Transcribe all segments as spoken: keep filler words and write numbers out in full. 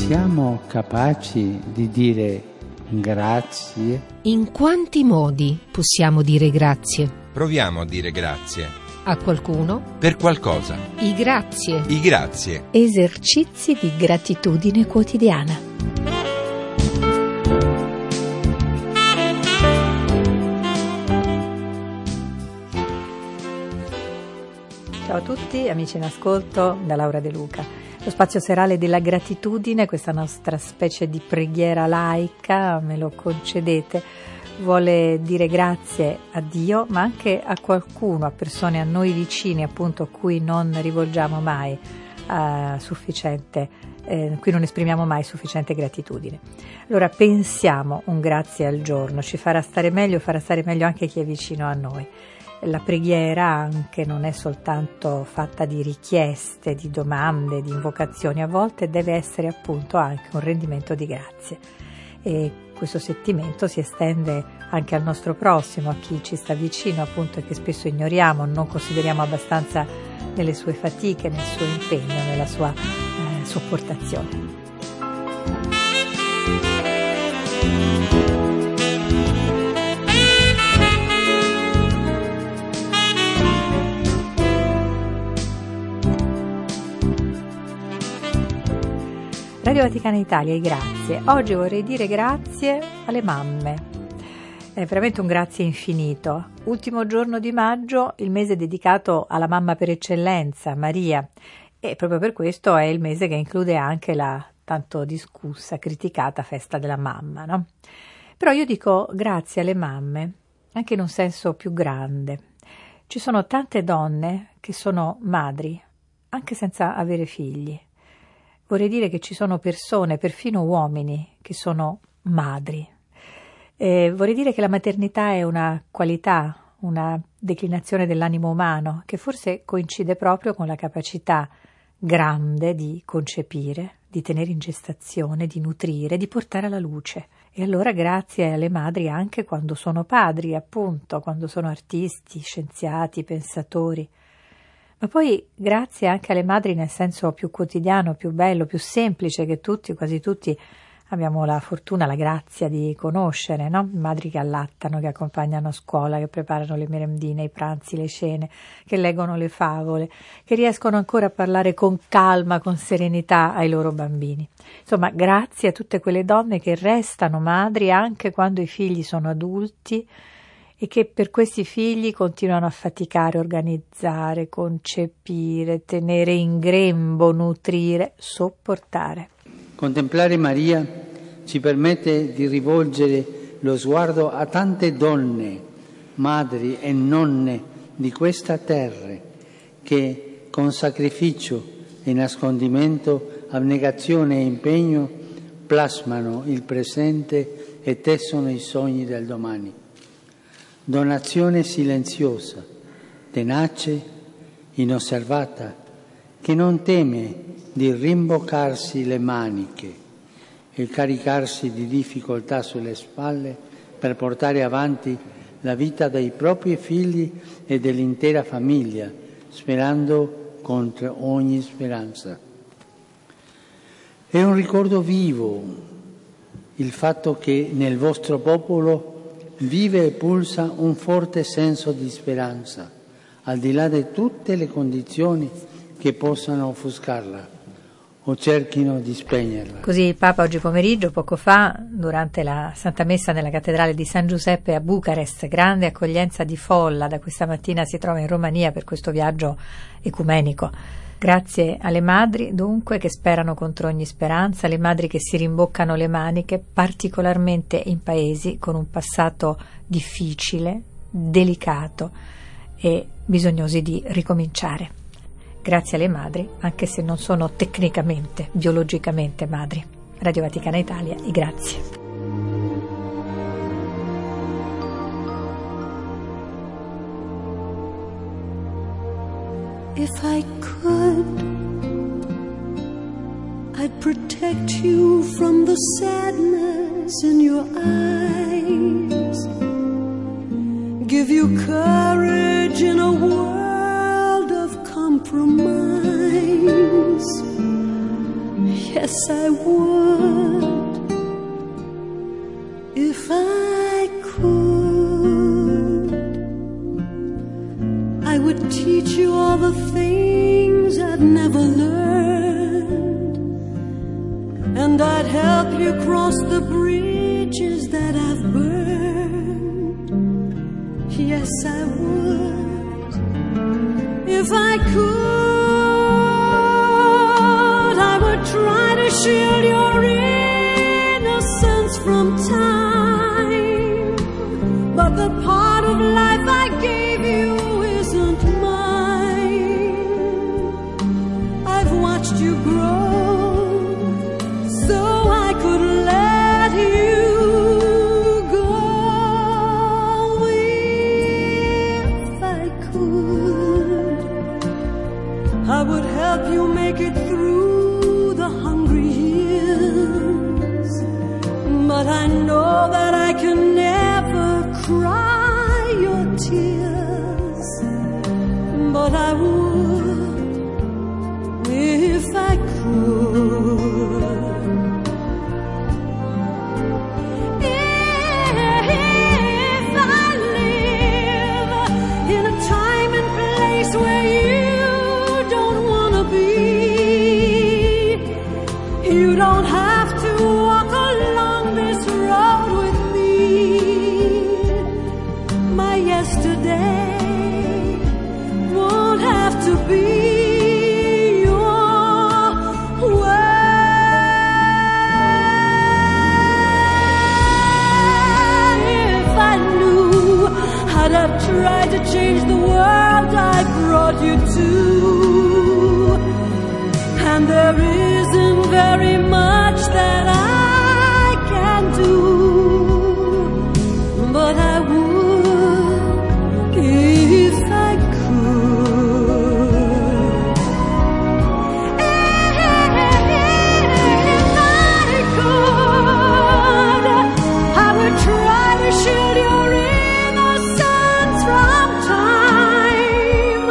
Siamo capaci di dire grazie? In quanti modi possiamo dire grazie? Proviamo a dire grazie. A qualcuno? Per qualcosa. I grazie. I grazie. Esercizi di gratitudine quotidiana. Ciao a tutti, amici in ascolto, da Laura De Luca. Lo spazio serale della gratitudine, questa nostra specie di preghiera laica, me lo concedete, vuole dire grazie a Dio, ma anche a qualcuno, a persone a noi vicini, appunto, a cui non rivolgiamo mai uh, sufficiente, eh, cui non esprimiamo mai sufficiente gratitudine. Allora pensiamo un grazie al giorno, ci farà stare meglio, farà stare meglio anche chi è vicino a noi. La preghiera anche non è soltanto fatta di richieste, di domande, di invocazioni, a volte deve essere appunto anche un rendimento di grazie. E questo sentimento si estende anche al nostro prossimo, a chi ci sta vicino, appunto, e che spesso ignoriamo, non consideriamo abbastanza nelle sue fatiche, nel suo impegno, nella sua eh, sopportazione. Radio Vaticana Italia, e grazie. Oggi vorrei dire grazie alle mamme. È veramente un grazie infinito. Ultimo giorno di maggio, il mese dedicato alla mamma per eccellenza, Maria. E proprio per questo è il mese che include anche la tanto discussa, criticata festa della mamma, no? Però io dico grazie alle mamme, anche in un senso più grande. Ci sono tante donne che sono madri, anche senza avere figli. Vorrei dire che ci sono persone, perfino uomini, che sono madri. Eh, vorrei dire che la maternità è una qualità, una declinazione dell'animo umano, che forse coincide proprio con la capacità grande di concepire, di tenere in gestazione, di nutrire, di portare alla luce. E allora grazie alle madri anche quando sono padri, appunto, quando sono artisti, scienziati, pensatori. Ma poi grazie anche alle madri nel senso più quotidiano, più bello, più semplice, che tutti, quasi tutti, abbiamo la fortuna, la grazia di conoscere, no? Madri che allattano, che accompagnano a scuola, che preparano le merendine, i pranzi, le cene, che leggono le favole, che riescono ancora a parlare con calma, con serenità ai loro bambini. Insomma, grazie a tutte quelle donne che restano madri anche quando i figli sono adulti, e che per questi figli continuano a faticare, organizzare, concepire, tenere in grembo, nutrire, sopportare. Contemplare Maria ci permette di rivolgere lo sguardo a tante donne, madri e nonne di questa terra, che con sacrificio e nascondimento, abnegazione e impegno plasmano il presente e tessono i sogni del domani. Donazione silenziosa, tenace, inosservata, che non teme di rimboccarsi le maniche e caricarsi di difficoltà sulle spalle per portare avanti la vita dei propri figli e dell'intera famiglia, sperando contro ogni speranza. È un ricordo vivo il fatto che nel vostro popolo vive e pulsa un forte senso di speranza, al di là di tutte le condizioni che possano offuscarla o cerchino di spegnerla. Così il Papa oggi pomeriggio, poco fa, durante la Santa Messa nella cattedrale di San Giuseppe a Bucarest, grande accoglienza di folla, da questa mattina si trova in Romania per questo viaggio ecumenico. Grazie alle madri, dunque, che sperano contro ogni speranza, alle madri che si rimboccano le maniche, particolarmente in paesi con un passato difficile, delicato e bisognosi di ricominciare. Grazie alle madri, anche se non sono tecnicamente, biologicamente madri. Radio Vaticana Italia, e grazie. If I could, I'd protect you from the sadness in your eyes, give you courage in a world of compromise. Yes, I would. the things I'd never learned, and I'd help you cross the bridges that I've burned. Yes, I would, if I could. I would try to shield your innocence from time, but the part of life I gave you isn't mine. I've watched you grow so I could let you go. If I could, I would help you make it through the hungry years, but I know that I can never cry your tears. But I would if I could. If I live in a time and place where you don't want to be, you don't have to walk along this road with me. My yesterday won't have to be your word. If I knew, I'd have tried to change the world I brought you to, and there isn't very much that I can do, but I would if I could. If I could, I would try to shield your innocence from time,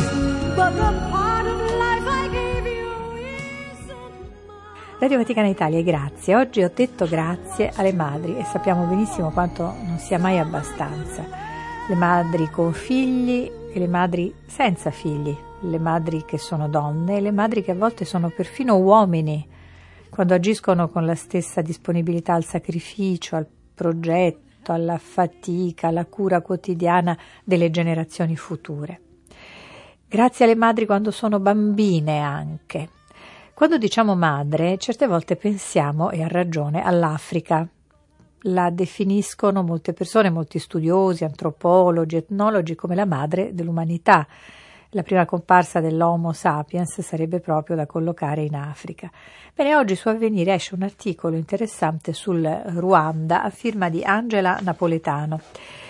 but the part of life I gave you isn't mine. Radio Vaticana Italia, grazie. Oggi ho detto grazie alle madri e sappiamo benissimo quanto non sia mai abbastanza. Le madri con figli e le madri senza figli, le madri che sono donne e le madri che a volte sono perfino uomini, quando agiscono con la stessa disponibilità al sacrificio, al progetto, alla fatica, alla cura quotidiana delle generazioni future. Grazie alle madri quando sono bambine anche. Quando diciamo madre, certe volte pensiamo, e a ragione, all'Africa. La definiscono molte persone, molti studiosi, antropologi, etnologi, come la madre dell'umanità. La prima comparsa dell'Homo sapiens sarebbe proprio da collocare in Africa. Bene, oggi su Avvenire esce un articolo interessante sul Ruanda a firma di Angela Napoletano.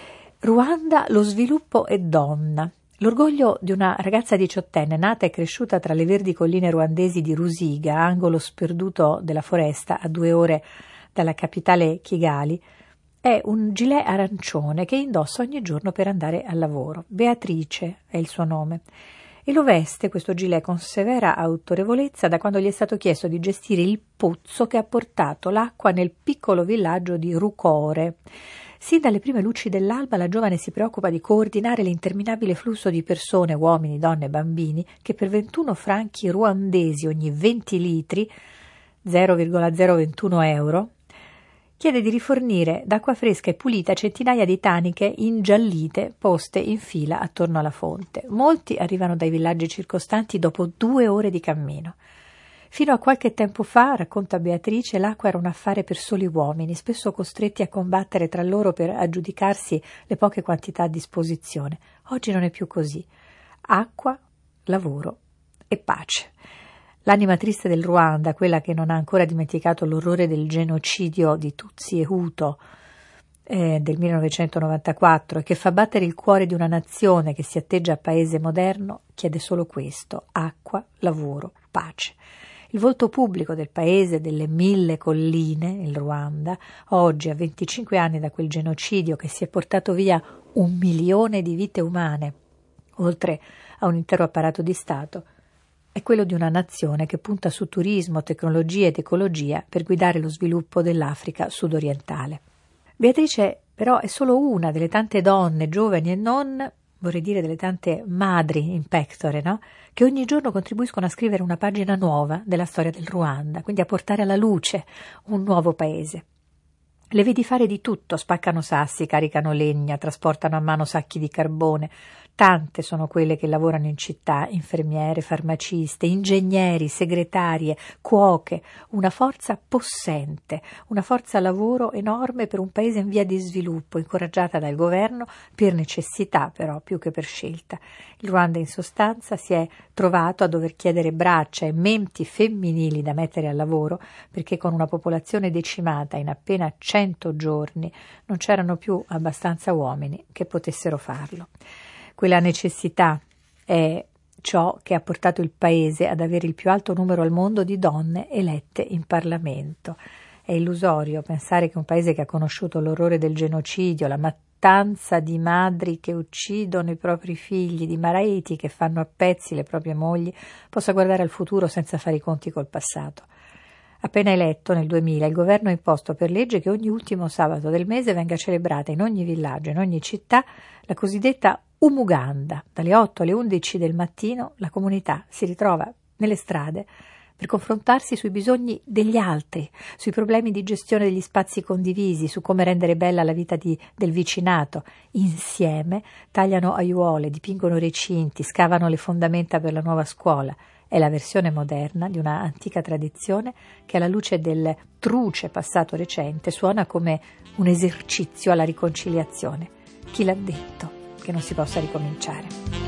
Ruanda, lo sviluppo e donna. L'orgoglio di una ragazza diciottenne nata e cresciuta tra le verdi colline ruandesi di Rusiga, angolo sperduto della foresta a due ore dalla capitale Kigali, è un gilet arancione che indossa ogni giorno per andare al lavoro. Beatrice è il suo nome. E lo veste, questo gilet, con severa autorevolezza da quando gli è stato chiesto di gestire il pozzo che ha portato l'acqua nel piccolo villaggio di Rukore. Sin dalle prime luci dell'alba la giovane si preoccupa di coordinare l'interminabile flusso di persone, uomini, donne e bambini, che per ventuno franchi ruandesi ogni venti litri, zero virgola zero ventuno euro, chiede di rifornire d'acqua fresca e pulita centinaia di taniche ingiallite poste in fila attorno alla fonte. Molti arrivano dai villaggi circostanti dopo due ore di cammino. Fino a qualche tempo fa, racconta Beatrice, l'acqua era un affare per soli uomini, spesso costretti a combattere tra loro per aggiudicarsi le poche quantità a disposizione. Oggi non è più così. Acqua, lavoro e pace. L'anima triste del Ruanda, quella che non ha ancora dimenticato l'orrore del genocidio di Tutsi e Hutu eh, del millenovecentonovantaquattro e che fa battere il cuore di una nazione che si atteggia a paese moderno, chiede solo questo: acqua, lavoro, pace. Il volto pubblico del paese delle mille colline, il Ruanda, oggi a venticinque anni da quel genocidio che si è portato via un milione di vite umane, oltre a un intero apparato di Stato, è quello di una nazione che punta su turismo, tecnologia ed ecologia per guidare lo sviluppo dell'Africa sudorientale. Beatrice però è solo una delle tante donne, giovani e non, vorrei dire delle tante madri in pectore, no? Che ogni giorno contribuiscono a scrivere una pagina nuova della storia del Ruanda, quindi a portare alla luce un nuovo paese. Le vedi fare di tutto, spaccano sassi, caricano legna, trasportano a mano sacchi di carbone. Tante sono quelle che lavorano in città, infermiere, farmaciste, ingegneri, segretarie, cuoche, una forza possente, una forza lavoro enorme per un paese in via di sviluppo, incoraggiata dal governo per necessità però più che per scelta. Il Ruanda in sostanza si è trovato a dover chiedere braccia e menti femminili da mettere al lavoro perché con una popolazione decimata in appena cento giorni non c'erano più abbastanza uomini che potessero farlo. Quella necessità è ciò che ha portato il paese ad avere il più alto numero al mondo di donne elette in Parlamento. È illusorio pensare che un paese che ha conosciuto l'orrore del genocidio, la mattanza di madri che uccidono i propri figli, di mariti che fanno a pezzi le proprie mogli, possa guardare al futuro senza fare i conti col passato. Appena eletto nel duemila, il governo ha imposto per legge che ogni ultimo sabato del mese venga celebrata in ogni villaggio, in ogni città, la cosiddetta Umuganda. Dalle otto alle undici del mattino la comunità si ritrova nelle strade per confrontarsi sui bisogni degli altri, sui problemi di gestione degli spazi condivisi, su come rendere bella la vita di, del vicinato. Insieme tagliano aiuole, dipingono recinti, scavano le fondamenta per la nuova scuola. È la versione moderna di una antica tradizione che alla luce del truce passato recente suona come un esercizio alla riconciliazione. Chi l'ha detto che non si possa ricominciare?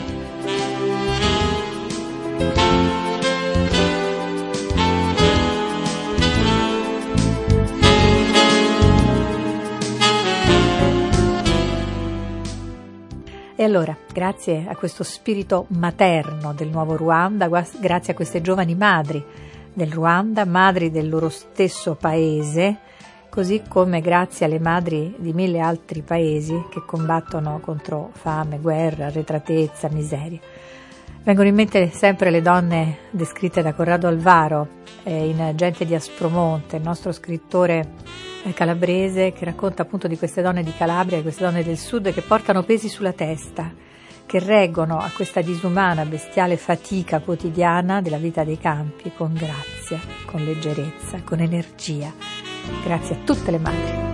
E allora, grazie a questo spirito materno del nuovo Ruanda, grazie a queste giovani madri del Ruanda, madri del loro stesso paese, così come grazie alle madri di mille altri paesi che combattono contro fame, guerra, arretratezza, miseria. Vengono in mente sempre le donne descritte da Corrado Alvaro eh, in Gente di Aspromonte, il nostro scrittore calabrese che racconta appunto di queste donne di Calabria, di queste donne del sud che portano pesi sulla testa, che reggono a questa disumana, bestiale fatica quotidiana della vita dei campi con grazia, con leggerezza, con energia. Grazie a tutte le madri.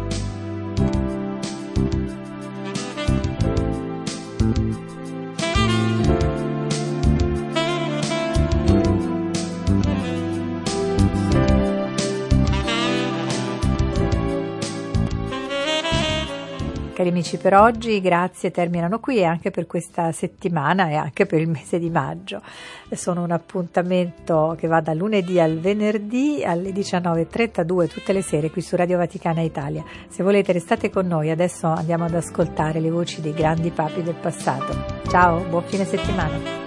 Cari amici, per oggi grazie terminano qui e anche per questa settimana e anche per il mese di maggio. Sono un appuntamento che va dal lunedì al venerdì alle diciannove e trentadue tutte le sere qui su Radio Vaticana Italia. Se volete restate con noi, adesso andiamo ad ascoltare le voci dei grandi papi del passato. Ciao, buon fine settimana.